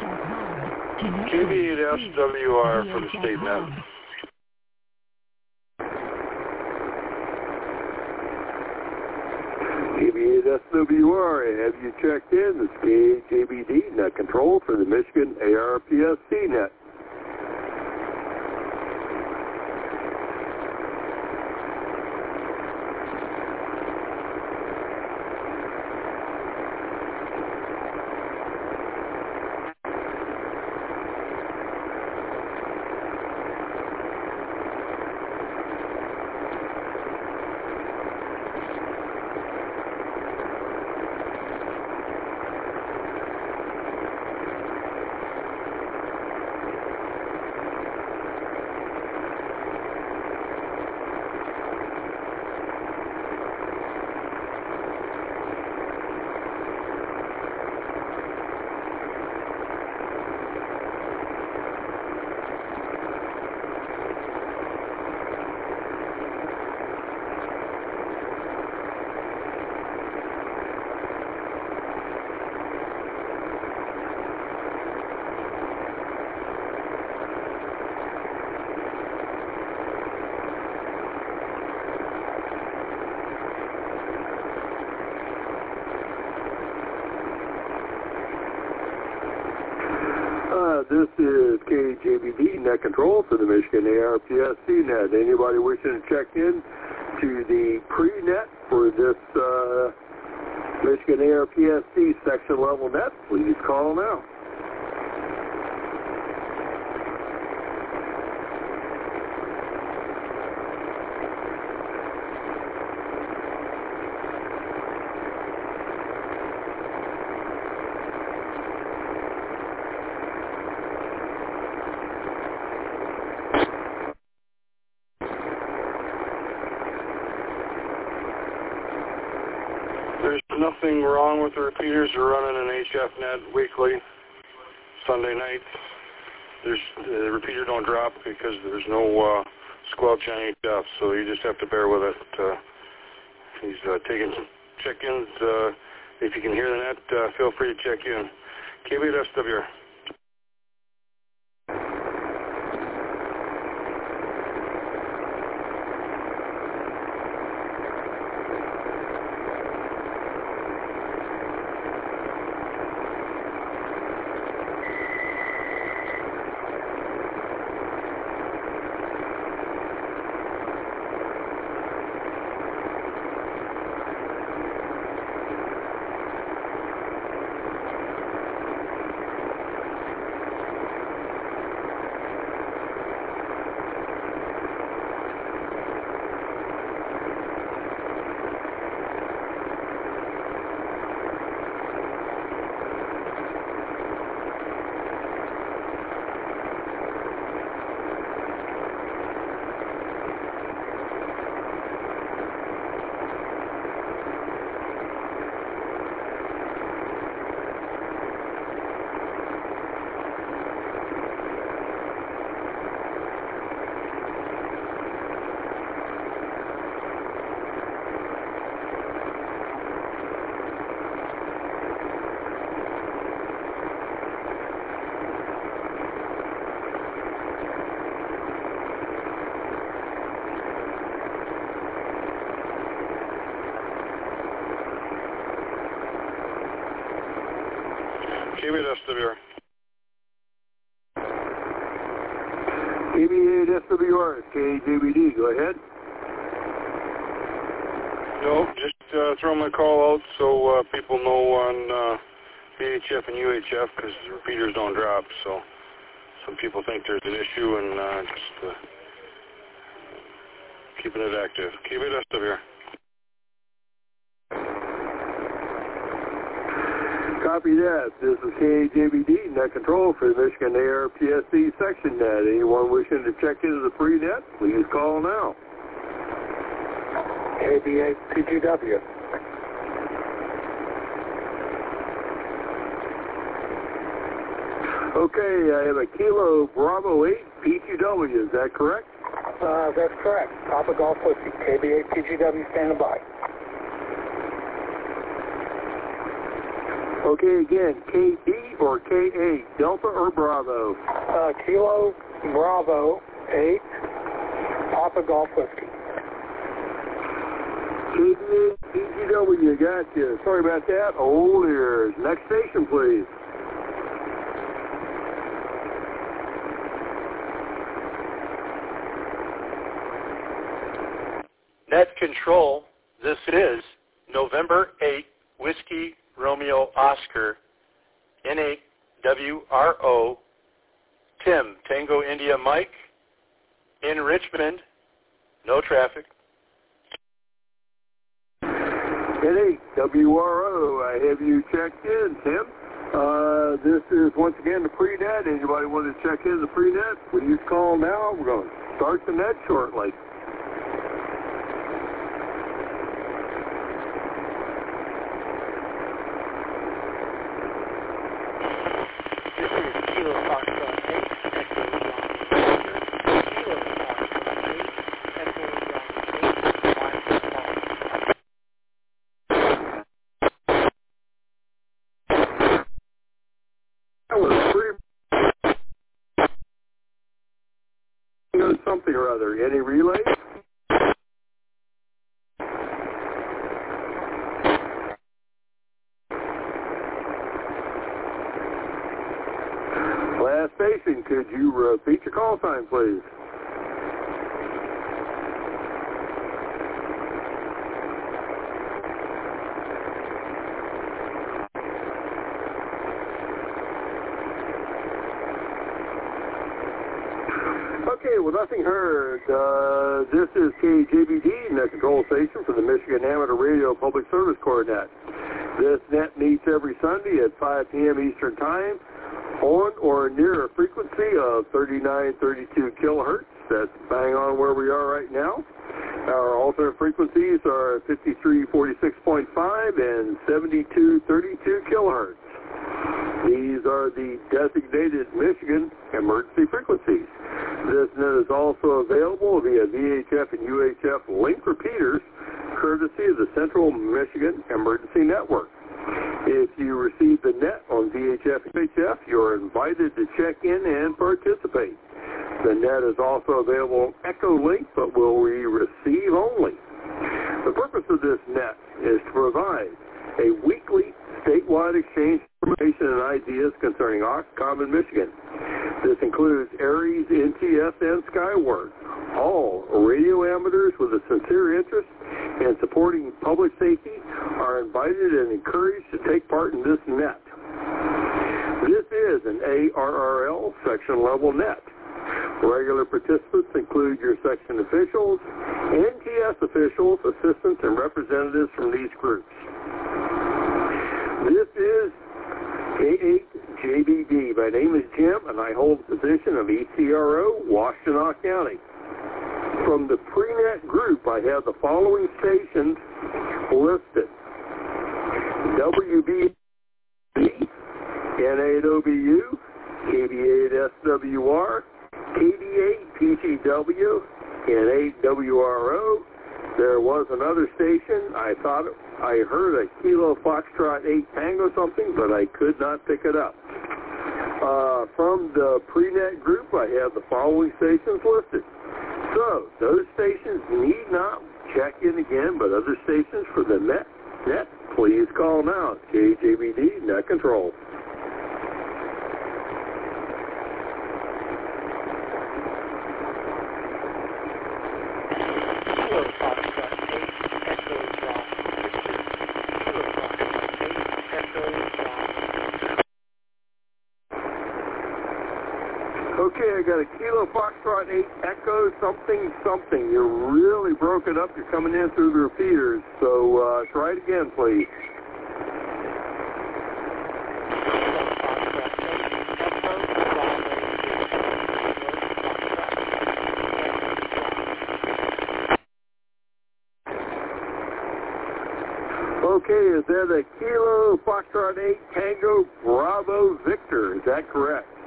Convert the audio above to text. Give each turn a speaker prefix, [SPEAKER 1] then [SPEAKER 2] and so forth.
[SPEAKER 1] KB8SWR for the state net.
[SPEAKER 2] KB8SWR, have you checked in? This is KHABD, net control for the Michigan ARPSC net. This is KJBD net control for the Michigan ARPSC net. Anybody wishing to check in to the pre-net for this Michigan ARPSC section level net, please call now.
[SPEAKER 1] Nothing wrong with the repeaters. We're running an HF net weekly, Sunday nights. The repeater don't drop because there's no squelch on HF, so you just have to bear with it. He's taking some check-ins. If you can hear the net, feel free to check in. KB8SWR. KB8SWR.
[SPEAKER 2] KB8SWR, KJBD, go ahead.
[SPEAKER 1] No, just throw my call out so people know on VHF and UHF because the repeaters don't drop. So some people think there's an issue and just keeping it active. KB8SWR.
[SPEAKER 2] Copy that. This is KJBD, net control for the Michigan ARPSC section net. Anyone wishing to check into the pre-net, please call now.
[SPEAKER 3] KB8PGW.
[SPEAKER 2] Okay, I have a Kilo Bravo 8 PQW, is that correct?
[SPEAKER 3] That's correct. Papa Golf Whiskey, KB8PGW standing by.
[SPEAKER 2] Okay, again, KD or K8, Delta or Bravo?
[SPEAKER 3] Kilo Bravo 8, Papa Golf Whiskey.
[SPEAKER 2] KD8, PGW, gotcha. Sorry about that. Old ears. Next station, please.
[SPEAKER 4] Net control, this is November 8, Whiskey Romeo Oscar, N8WRO, Tim, Tango India Mike, in Richmond, no traffic.
[SPEAKER 2] N8WRO, I have you checked in, Tim. This is once again the pre-net. Anybody want to check in the pre-net? Please call now. We're going to start the net shortly. Something or other. Any relays? Last station, could you repeat your call sign, please? Okay, well, nothing heard. This is KJBD, net control station for the Michigan Amateur Radio Public Service Corps net. This net meets every Sunday at 5 p.m. Eastern Time on or near a frequency of 3932 kilohertz. That's bang on where we are right now. Our alternate frequencies are 5346.5 and 7232 kilohertz. These are the designated Michigan emergency frequencies. This net is also available via VHF and UHF link repeaters, courtesy of the Central Michigan Emergency Network. If you receive the net on VHF and UHF, you are invited to check in and participate. The net is also available on Echolink, but will be receive only. The purpose of this net is to provide a weekly statewide exchange of information and ideas concerning Oxcom in Michigan. This includes Aries, NTS, and Skyward. All radio amateurs with a sincere interest in supporting public safety are invited and encouraged to take part in this net. This is an ARRL section level net. Regular participants include your section officials, NTS officials, assistants, and representatives from these groups. This is K8JBD. My name is Jim, and I hold the position of ECRO, Washtenaw County. From the pre-net group, I have the following stations listed: WB, N8OBU, KB8SWR, KB8PGW, N8WRO. There was another station. I thought I heard a Kilo Foxtrot 8 Tango something, but I could not pick it up. From the pre-net group, I have the following stations listed. So, those stations need not check in again, but other stations for the net, please call now. KJBD, net control. Okay, I got a Kilo Foxtrot 8 Echo something. You're really broken up. You're coming in through the repeaters. So try it again, please. Okay, is that a Kilo Foxtrot 8 Tango Bravo Victor? Is that correct?